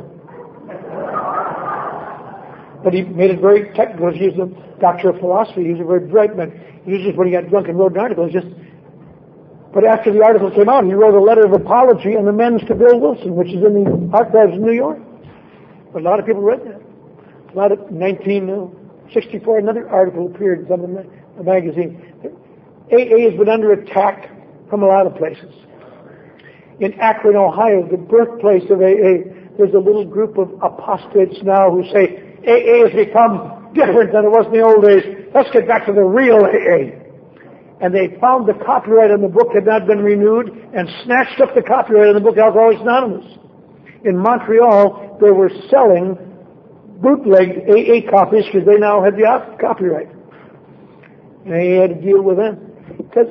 But he made it very technical. He was a doctor of philosophy. He was a very bright man. He was just, when he got drunk and wrote an article, just... But after the article came out, he wrote a letter of apology and amends to Bill Wilson, which is in the archives of New York. But a lot of people read that. A lot of nineteen sixty-four, another article appeared in some of the magazine. A A has been under attack from a lot of places. In Akron, Ohio, the birthplace of A A, there's a little group of apostates now who say, A A has become different than it was in the old days. Let's get back to the real A A. And they found the copyright on the book had not been renewed and snatched up the copyright on the book Alcoholics Anonymous. In Montreal, they were selling bootlegged A A copies because they now had the op- copyright. And A A had to deal with them. Because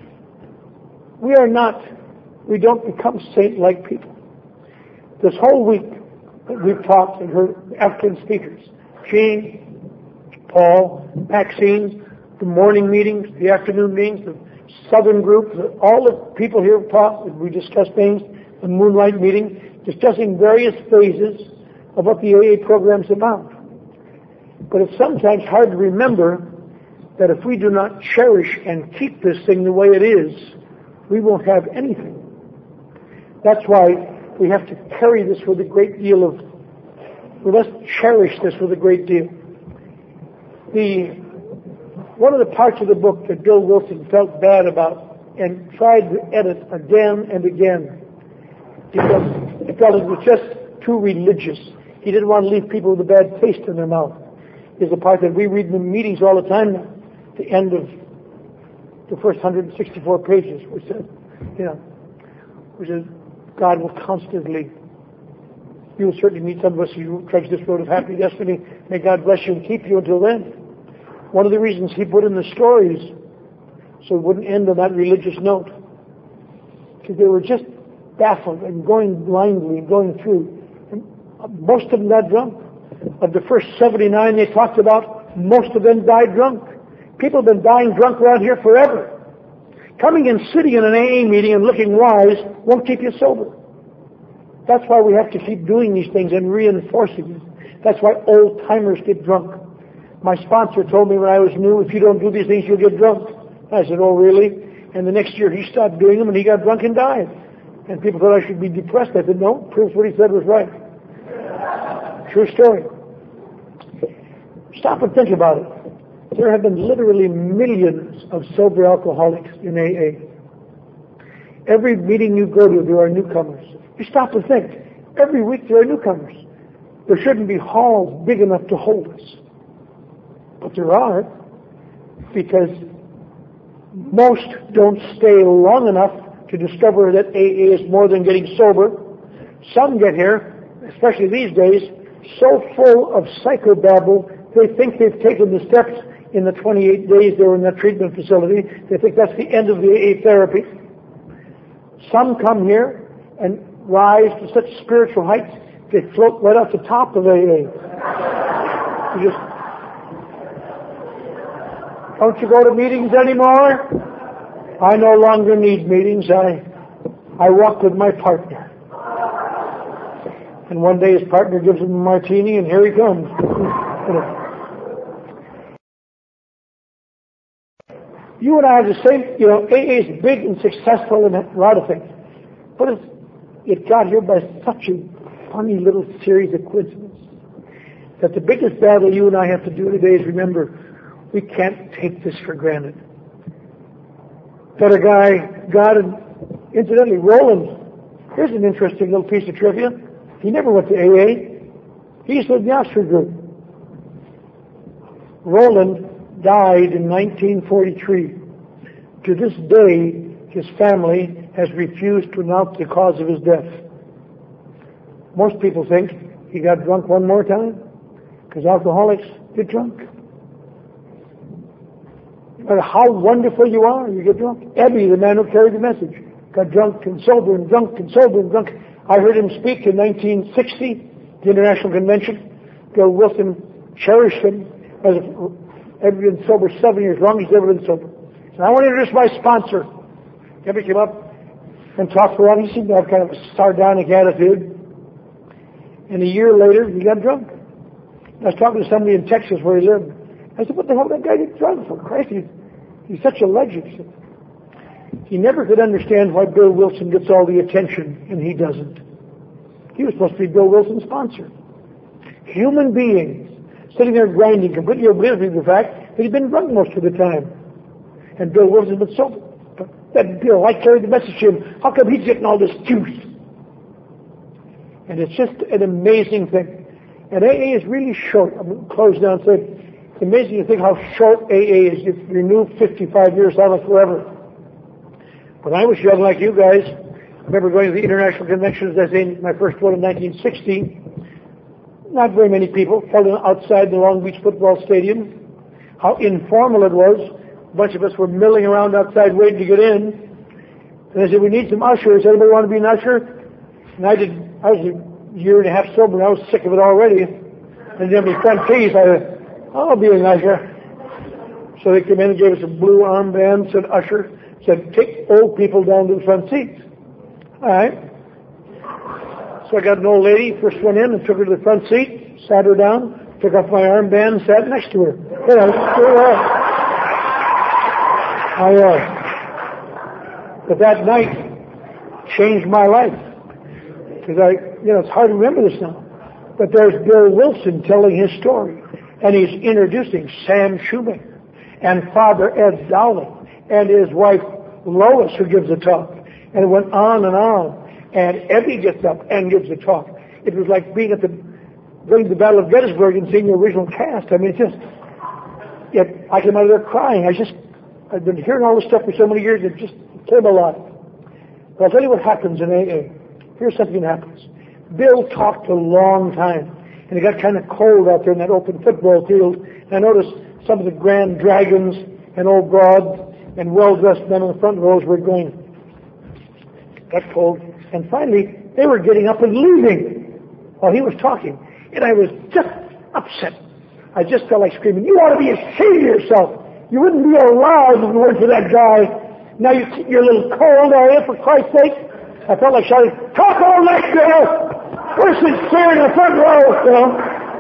we are not, we don't become saint-like people. This whole week that we've talked and heard African speakers, Gene, Paul, Maxine, the morning meetings, the afternoon meetings, the southern group, the, all the people here have talked, we discussed things, the moonlight meeting, discussing various phases of what the A A program's about. But it's sometimes hard to remember that if we do not cherish and keep this thing the way it is, we won't have anything. That's why we have to carry this with a great deal of, we must cherish this with a great deal. The One of the parts of the book that Bill Wilson felt bad about and tried to edit again and again, because he felt it was just too religious. He didn't want to leave people with a bad taste in their mouth. Is the part that we read in the meetings all the time now, the end of the first one hundred sixty-four pages, which says, you know, which is, God will constantly, you will certainly meet some of us who trudge this road of happy destiny. May God bless you and keep you until then. One of the reasons he put in the stories so it wouldn't end on that religious note, because they were just baffled and going blindly and going through. And most of them got drunk. Of the first seventy-nine they talked about, most of them died drunk. People have been dying drunk around here forever. Coming and sitting in an A A meeting and looking wise won't keep you sober. That's why we have to keep doing these things and reinforcing them. That's why old timers get drunk. My sponsor told me when I was new, if you don't do these things, you'll get drunk. I said, oh, really? And the next year he stopped doing them and he got drunk and died. And people thought I should be depressed. I said, no, proves what he said was right. True story. Stop and think about it. There have been literally millions of sober alcoholics in A A. Every meeting you go to, there are newcomers. You stop and think. Every week there are newcomers. There shouldn't be halls big enough to hold us. But there are, because most don't stay long enough to discover that A A is more than getting sober. Some get here, especially these days, so full of psychobabble, they think they've taken the steps in the twenty-eight days they were in that treatment facility. They think that's the end of the A A therapy. Some come here and rise to such spiritual heights, they float right off the top of A A. You just, don't you go to meetings anymore? I no longer need meetings. I, I walk with my partner. And one day his partner gives him a martini, and here he comes. You and I have the same, you know, A A is big and successful in a lot of things. But it's, it got here by such a funny little series of coincidences that the biggest battle you and I have to do today is remember, we can't take this for granted. That a guy got, and incidentally, Roland, here's an interesting little piece of trivia. He never went to A A. He used to in the Oxford group. Roland died in nineteen forty-three. To this day, his family has refused to announce the cause of his death. Most people think he got drunk one more time, because alcoholics get drunk. No matter how wonderful you are, you get drunk. Ebby, the man who carried the message, got drunk and sober and drunk and sober and drunk. I heard him speak in nineteen sixty, the International Convention. Bill Wilson cherished him as ever been sober seven years, long as he's ever been sober. So I want to introduce my sponsor. Ebby came up and talked for a while. He seemed to have kind of a sardonic attitude. And a year later, he got drunk. I was talking to somebody in Texas where he lived. I said, what the hell did that guy get drunk for? Christ, he's, he's such a legend. He never could understand why Bill Wilson gets all the attention and he doesn't. He was supposed to be Bill Wilson's sponsor. Human beings sitting there grinding, completely oblivious to the fact that he'd been drunk most of the time. And Bill Wilson's been sober. But that Bill, I carried the message to him. How come he's getting all this juice? And it's just an amazing thing. And A A is really short. I'm going to close down and say, it's amazing to think how short A A is. If you knew fifty-five years, that was forever. When I was young like you guys, I remember going to the international conventions, as in my first one in nineteen sixty. Not very many people, held outside the Long Beach football stadium. How informal it was. A bunch of us were milling around outside waiting to get in. And they said, we need some ushers. Anybody want to be an usher? And I did, I was a year and a half sober and I was sick of it already. And then my front keys, I said, I'll be an usher. So they came in and gave us a blue armband, said usher, said take old people down to the front seats. All right. So I got an old lady, first one in, and took her to the front seat, sat her down, took off my armband, and sat next to her. You know, uh, I, uh, but that night changed my life. Because I, you know, it's hard to remember this now. But there's Bill Wilson telling his story. And he's introducing Sam Shoemaker and Father Ed Dowling and his wife Lois, who gives a talk. And it went on and on. And Ebby gets up and gives a talk. It was like being at the, during the Battle of Gettysburg and seeing the original cast. I mean, it just, it, I came out of there crying. I just, I've been hearing all this stuff for so many years, it just came alive. But I'll tell you what happens in A A. Here's something that happens. Bill talked a long time. And it got kind of cold out there in that open football field. And I noticed some of the grand dragons and old broads and well-dressed men in the front rows were going, got cold. And finally, they were getting up and leaving while he was talking. And I was just upset. I just felt like screaming, you ought to be ashamed of yourself. You wouldn't be alive if it weren't for that guy. Now you, you're a little cold, are you, for Christ's sake? I felt like shouting, talk all night, girl! Person's here in the front row, you know.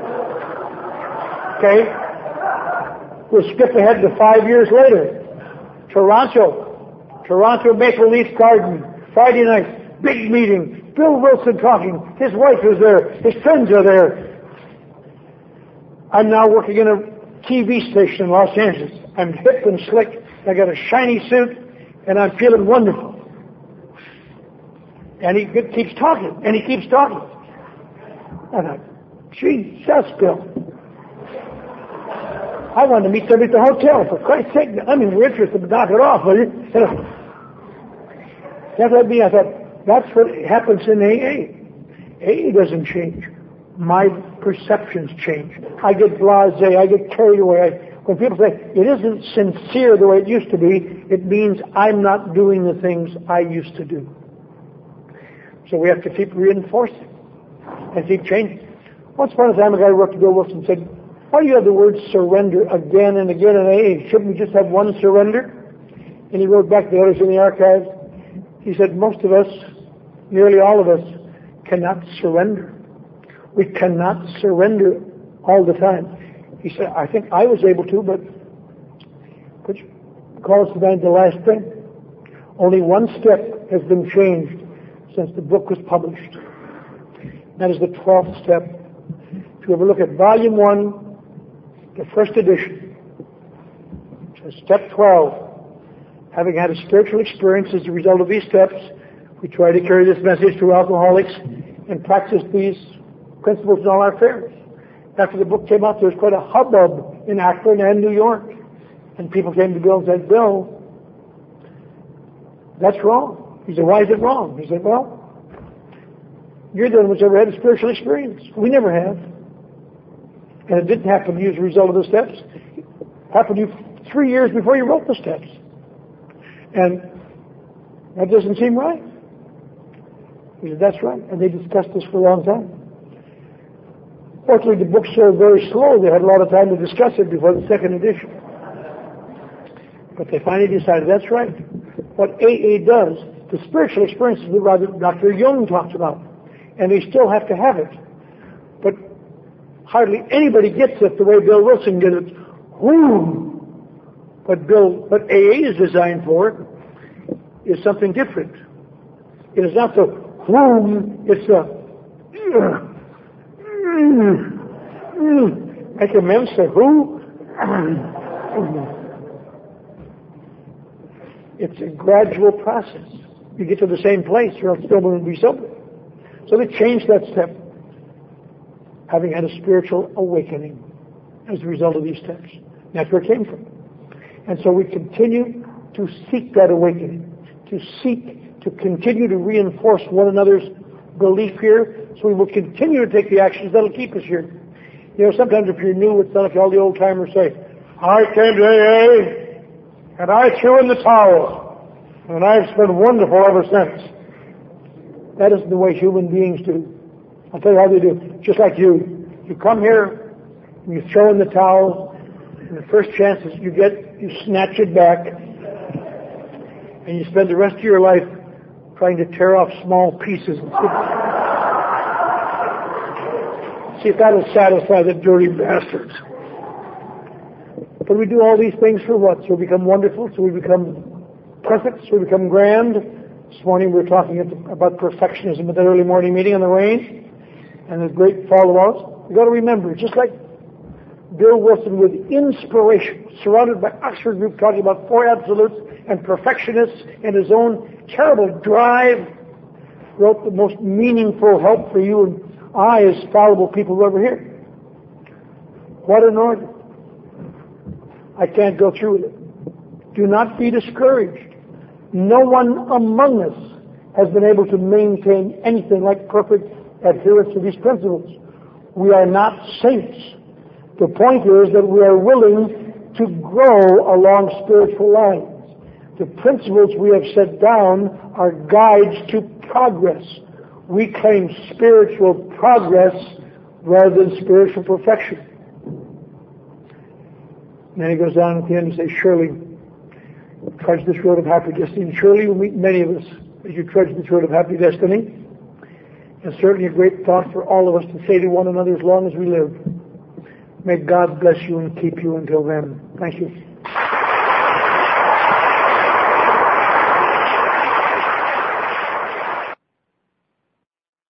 Okay. We'll skip ahead to five years later. Toronto. Toronto Maple Leaf Garden. Friday night. Big meeting. Bill Wilson talking. His wife is there. His friends are there. I'm now working in a T V station in Los Angeles. I'm hip and slick. I got a shiny suit, and I'm feeling wonderful. And he keeps talking, and he keeps talking. And I, Jesus, Bill. I wanted to meet somebody at the hotel, for Christ's sake. I mean, we're interested, but knock it off, will you? You know, that's what I mean. I thought, that's what happens in A A. A A doesn't change. My perceptions change. I get blasé. I get carried away. I When people say, it isn't sincere the way it used to be, it means I'm not doing the things I used to do. So we have to keep reinforcing and keep changing. Once upon a time, a guy who worked at Bill Wilson said, why do you have the word surrender again and again in A A? Shouldn't we just have one surrender? And he wrote back to the others in the archives. He said, most of us, nearly all of us, cannot surrender. We cannot surrender all the time. He said, I think I was able to, but which calls to mind the last thing. Only one step has been changed since the book was published. That is the twelfth step. If you ever look at volume one, the first edition, it says step twelve. Having had a spiritual experience as a result of these steps, we try to carry this message to alcoholics and practice these principles in all our affairs. After the book came out, there was quite a hubbub in Akron and New York. And people came to Bill and said, Bill, that's wrong. He said, why is it wrong? He said, well, you're the one who's ever had a spiritual experience. We never have. And it didn't happen to you as a result of the steps. It happened to you three years before you wrote the steps. And that doesn't seem right. He said, that's right. And they discussed this for a long time. Fortunately, the book sold very slow. They had a lot of time to discuss it before the second edition. But they finally decided, that's right. What A A does, the spiritual experiences that Doctor Jung talks about, and they still have to have it. But hardly anybody gets it the way Bill Wilson did it. Whoo! But Bill, what A A is designed for is something different. It is not the whom, it's the I can mention who. It's a gradual process. You get to the same place, you're still going to be sober. So they changed that step, having had a spiritual awakening as a result of these steps. That's where it came from. And so we continue to seek that awakening, to seek to continue to reinforce one another's belief here, so we will continue to take the actions that will keep us here. You know, sometimes if you're new, it's not like all the old timers say, I came to A A, and I threw in the towel, and I've been wonderful ever since. That isn't the way human beings do. I'll tell you how they do. Just like you. You come here, and you throw in the towel, and the first chance that you get, you snatch it back, and you spend the rest of your life trying to tear off small pieces and see if that'll satisfy the dirty bastards. But we do all these things for what? So we become wonderful, so we become perfect, so we become grand. This morning we were talking about perfectionism at that early morning meeting on the range, and the great follow-outs. We've got to remember, just like Bill Wilson with inspiration, surrounded by Oxford group talking about four absolutes and perfectionists and his own terrible drive, wrote the most meaningful help for you and I as fallible people who ever hear. What an order. I can't go through with it. Do not be discouraged. No one among us has been able to maintain anything like perfect adherence to these principles. We are not saints. The point is that we are willing to grow along spiritual lines. The principles we have set down are guides to progress. We claim spiritual progress rather than spiritual perfection. And then he goes down at the end and says, surely, trudge this road of happy destiny. Surely you'll meet many of us as you trudge this road of happy destiny. And certainly a great thought for all of us to say to one another as long as we live. May God bless you and keep you until then. Thank you.